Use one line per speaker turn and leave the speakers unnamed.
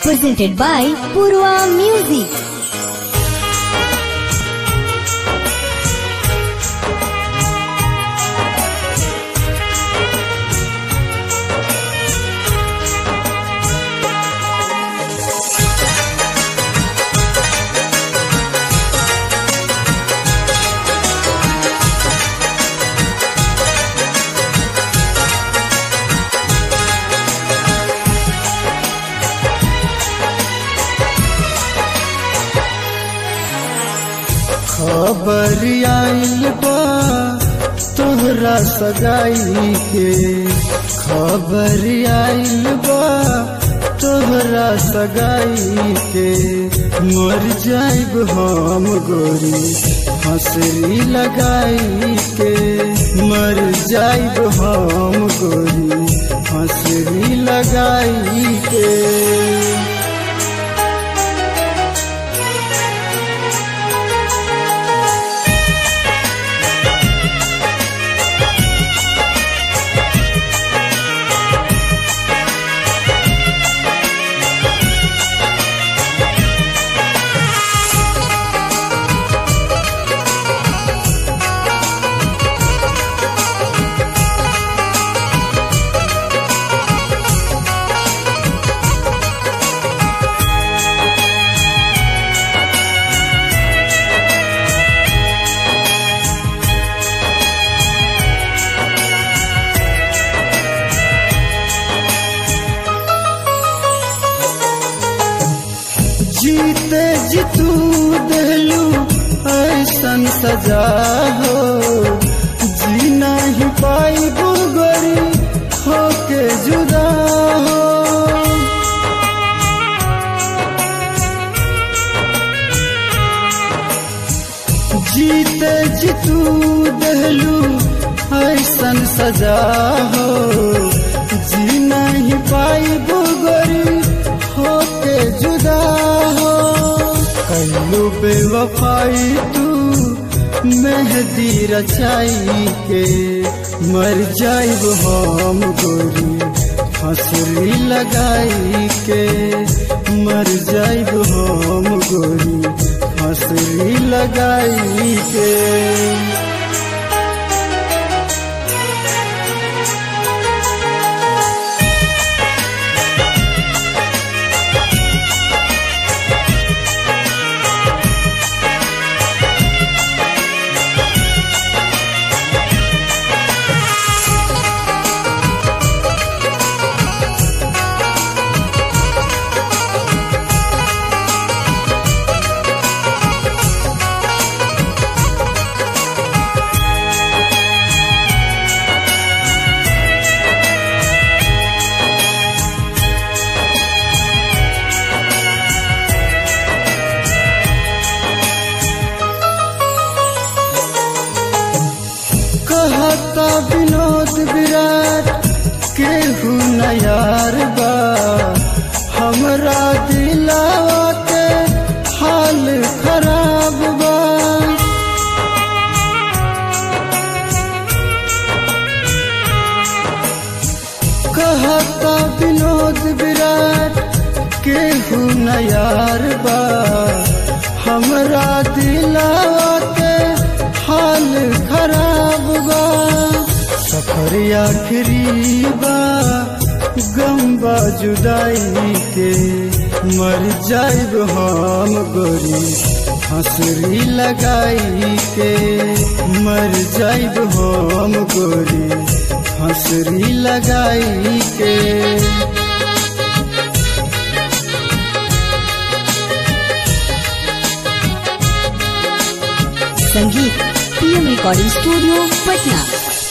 Presented by Purva Music.
खबर आइल बा तोहरा सगाई के, खबर आइल बा तोहरा सगाई के। मर जाइब हम गोरी हंसरी लगाई के, मर जाइब हम गोरी हंसरी लगाई के। जीते जी तू देलू ऐसन सजा हो, जी नहीं पाई गोरी होके जुदा हो। जीते जी तू देलू ऐसन सजा हो, जी नहीं पाई गोरी होके जुदा हो। कल्लू बेवफाई तू मेहंदी रचाई के, मर जाइब हम गोरी हंसरी लगाई के, मर जाइब हम गोरी हंसरी लगाई के। कहता विनोद विराट केहू न यार बा, हमरा दिलावा के हाल खराब बा। कहता विनोद विराट केहू न यार बा, हमरा दिलावा के हाल खराब बा। सफर आखिरी बा गम बा जुदाई के, मर जाइब हम गोरी हंसरी लगाई के, मर जाइब हम गोरी हंसरी लगाई के।
संगीत PM Recording Studio, Patna।